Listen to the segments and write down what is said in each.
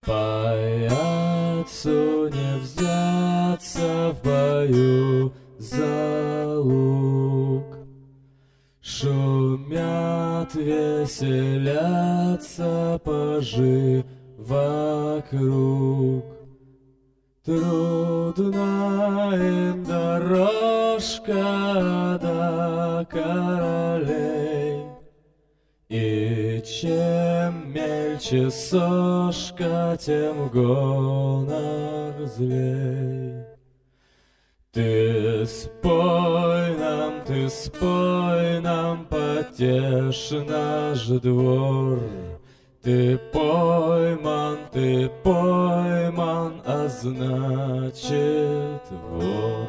Паяцу не взяться в бою за лук. Шумят, веселятся пажи вокруг. Трудна им дорожка до королей, и чем мельче сошка, тем гонор злей. Ты спой нам, потешь наш двор. Ты пойман, а значит вор.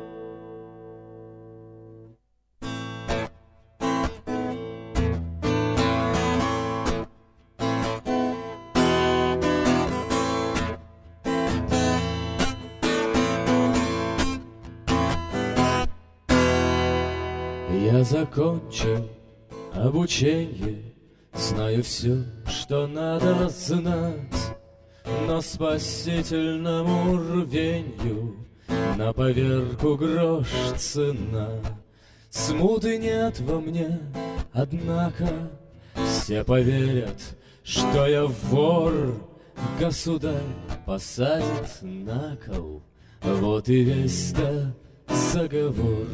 Я закончил обучение, знаю все, что надо знать, но спасительному рвенью на поверку грош цена. Смуты нет во мне, однако все поверят, что я вор. Государь посадит на кол, вот и весь-то заговор.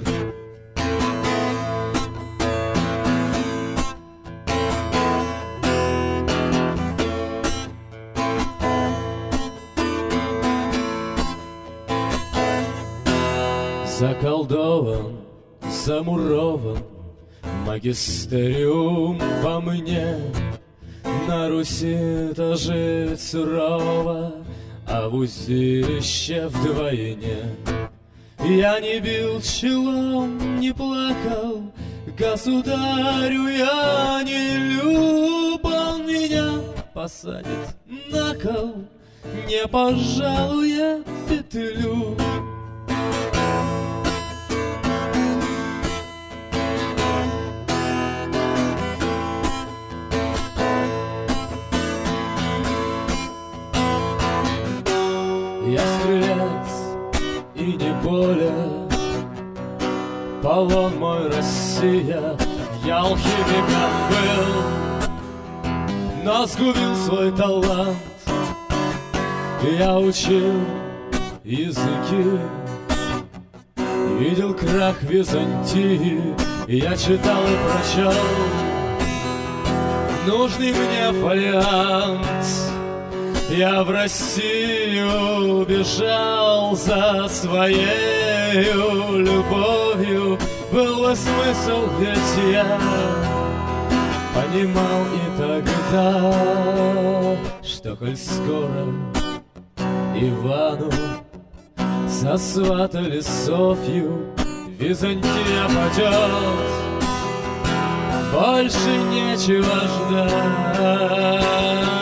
Заколдован, замурован магистериум во мне. На Руси-то жить сурово, а в узилище вдвойне. Я не бил челом, не плакал, государю я не люб. Он меня посадит на кол, не пожалуя петлю. Я стрелец и не более, полон мой Россия. Я алхимиком был, но сгубил свой талант. Я учил языки, видел крах Византии. Я читал и прочел нужный мне фолиант. Я в Россию бежал за своею любовью. Был бы смысл, ведь я понимал и тогда, что коль скоро Ивану сосватали Софью, Византия падет, больше нечего ждать.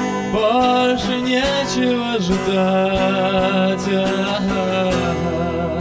Больше нечего ждать.